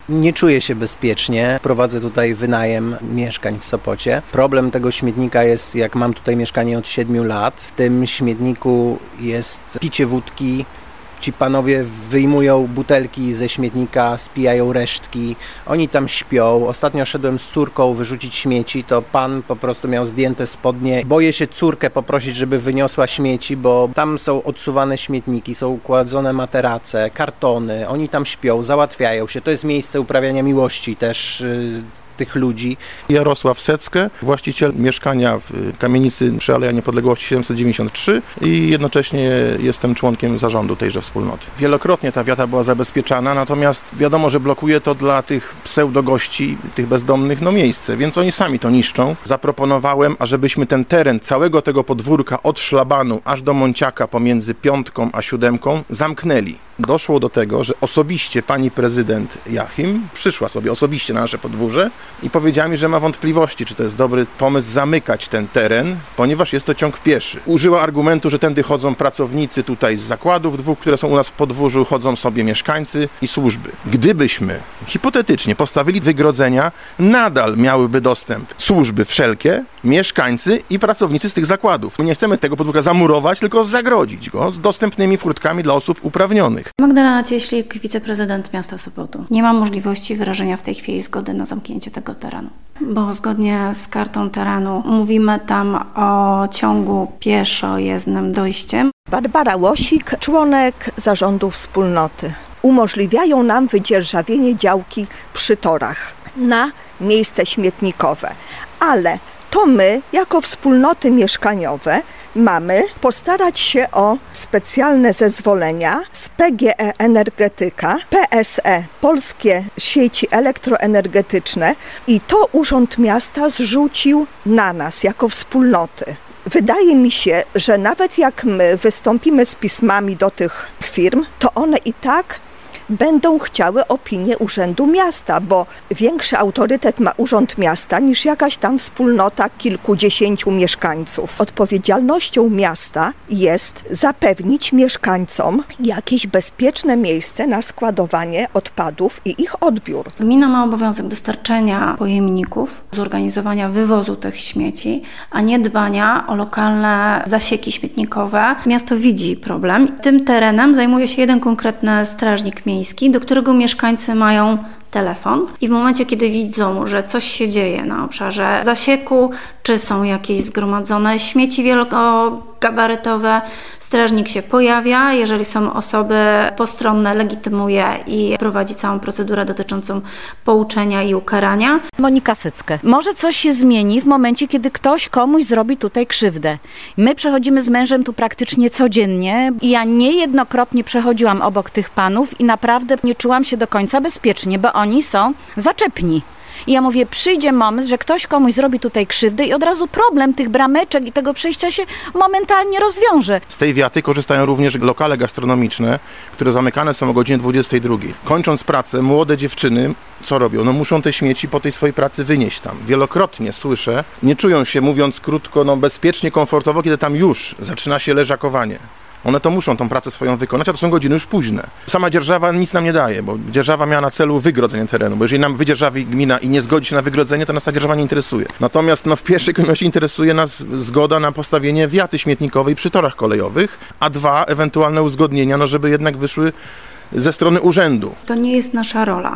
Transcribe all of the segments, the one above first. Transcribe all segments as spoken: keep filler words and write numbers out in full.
Nie czuję się bezpiecznie. Prowadzę tutaj wynajem mieszkań w Sopocie. Problem tego śmietnika jest, jak mam tutaj mieszkanie od siedmiu lat, w tym śmietniku jest picie wódki. Ci panowie wyjmują butelki ze śmietnika, spijają resztki, oni tam śpią. Ostatnio szedłem z córką wyrzucić śmieci, to pan po prostu miał zdjęte spodnie. Boję się córkę poprosić, żeby wyniosła śmieci, bo tam są odsuwane śmietniki, są układzone materace, kartony, oni tam śpią, załatwiają się. To jest miejsce uprawiania miłości też yy, tych ludzi. Jarosław Seckę, właściciel mieszkania w kamienicy przy Alei Niepodległości siedemset dziewięćdziesiąt trzy i jednocześnie jestem członkiem zarządu tejże wspólnoty. Wielokrotnie ta wiata była zabezpieczana, natomiast wiadomo, że blokuje to dla tych pseudogości, tych bezdomnych, no miejsce, więc oni sami to niszczą. Zaproponowałem, ażebyśmy ten teren całego tego podwórka od szlabanu aż do Monciaka pomiędzy piątką a siódemką zamknęli. Doszło do tego, że osobiście pani prezydent Jachim przyszła sobie osobiście na nasze podwórze i powiedziała mi, że ma wątpliwości, czy to jest dobry pomysł zamykać ten teren, ponieważ jest to ciąg pieszy. Użyła argumentu, że tędy chodzą pracownicy tutaj z zakładów dwóch, które są u nas w podwórzu, chodzą sobie mieszkańcy i służby. Gdybyśmy hipotetycznie postawili wygrodzenia, nadal miałyby dostęp służby wszelkie, mieszkańcy i pracownicy z tych zakładów. Nie chcemy tego podwórka zamurować, tylko zagrodzić go z dostępnymi furtkami dla osób uprawnionych. Magdalena Cieślik, wiceprezydent miasta Sopotu. Nie ma możliwości wyrażenia w tej chwili zgody na zamknięcie tego terenu, bo zgodnie z kartą terenu mówimy tam o ciągu pieszo-jezdnym dojściem. Barbara Łosik, członek zarządu wspólnoty. Umożliwiają nam wydzierżawienie działki przy torach na miejsce śmietnikowe, ale to my, jako wspólnoty mieszkaniowe, mamy postarać się o specjalne zezwolenia z P G E Energetyka, P S E, Polskie Sieci Elektroenergetyczne, i to Urząd Miasta zrzucił na nas jako wspólnoty. Wydaje mi się, że nawet jak my wystąpimy z pismami do tych firm, to one i tak będą chciały opinię Urzędu Miasta, bo większy autorytet ma Urząd Miasta niż jakaś tam wspólnota kilkudziesięciu mieszkańców. Odpowiedzialnością miasta jest zapewnić mieszkańcom jakieś bezpieczne miejsce na składowanie odpadów i ich odbiór. Gmina ma obowiązek dostarczenia pojemników, zorganizowania wywozu tych śmieci, a nie dbania o lokalne zasieki śmietnikowe. Miasto widzi problem. Tym terenem zajmuje się jeden konkretny strażnik miejski, do którego mieszkańcy mają telefon i w momencie, kiedy widzą, że coś się dzieje na obszarze zasieku, czy są jakieś zgromadzone śmieci wielogabarytowe, strażnik się pojawia. Jeżeli są osoby postronne, legitymuje i prowadzi całą procedurę dotyczącą pouczenia i ukarania. Monika Seckę. Może coś się zmieni w momencie, kiedy ktoś komuś zrobi tutaj krzywdę. My przechodzimy z mężem tu praktycznie codziennie i ja niejednokrotnie przechodziłam obok tych panów i naprawdę nie czułam się do końca bezpiecznie, bo oni są zaczepni. I ja mówię, przyjdzie moment, że ktoś komuś zrobi tutaj krzywdę i od razu problem tych brameczek i tego przejścia się momentalnie rozwiąże. Z tej wiaty korzystają również lokale gastronomiczne, które zamykane są o godzinie dwudziestej drugiej. Kończąc pracę, młode dziewczyny, co robią? No muszą te śmieci po tej swojej pracy wynieść tam. Wielokrotnie słyszę, nie czują się, mówiąc krótko, no bezpiecznie, komfortowo, kiedy tam już zaczyna się leżakowanie. One to muszą tą pracę swoją wykonać, a to są godziny już późne. Sama dzierżawa nic nam nie daje, bo dzierżawa miała na celu wygrodzenie terenu, bo jeżeli nam wydzierżawi gmina i nie zgodzi się na wygrodzenie, to nas ta dzierżawa nie interesuje. Natomiast no, w pierwszej kolejności interesuje nas zgoda na postawienie wiaty śmietnikowej przy torach kolejowych, a dwa, ewentualne uzgodnienia, no żeby jednak wyszły ze strony urzędu. To nie jest nasza rola.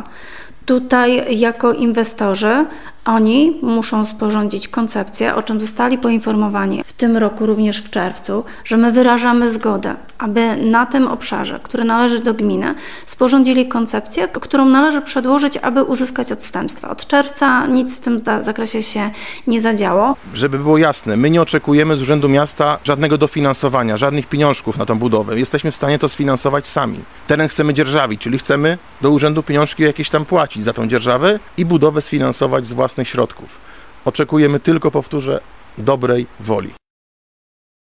Tutaj jako inwestorzy oni muszą sporządzić koncepcję, o czym zostali poinformowani w tym roku, również w czerwcu, że my wyrażamy zgodę, aby na tym obszarze, który należy do gminy, sporządzili koncepcję, którą należy przedłożyć, aby uzyskać odstępstwa. Od czerwca nic w tym zakresie się nie zadziało. Żeby było jasne, my nie oczekujemy z Urzędu Miasta żadnego dofinansowania, żadnych pieniążków na tą budowę. Jesteśmy w stanie to sfinansować sami. Teren chcemy dzierżawić, czyli chcemy do urzędu pieniążki jakieś tam płacić za tą dzierżawę i budowę sfinansować z własnych środków. Oczekujemy tylko, powtórzę, dobrej woli.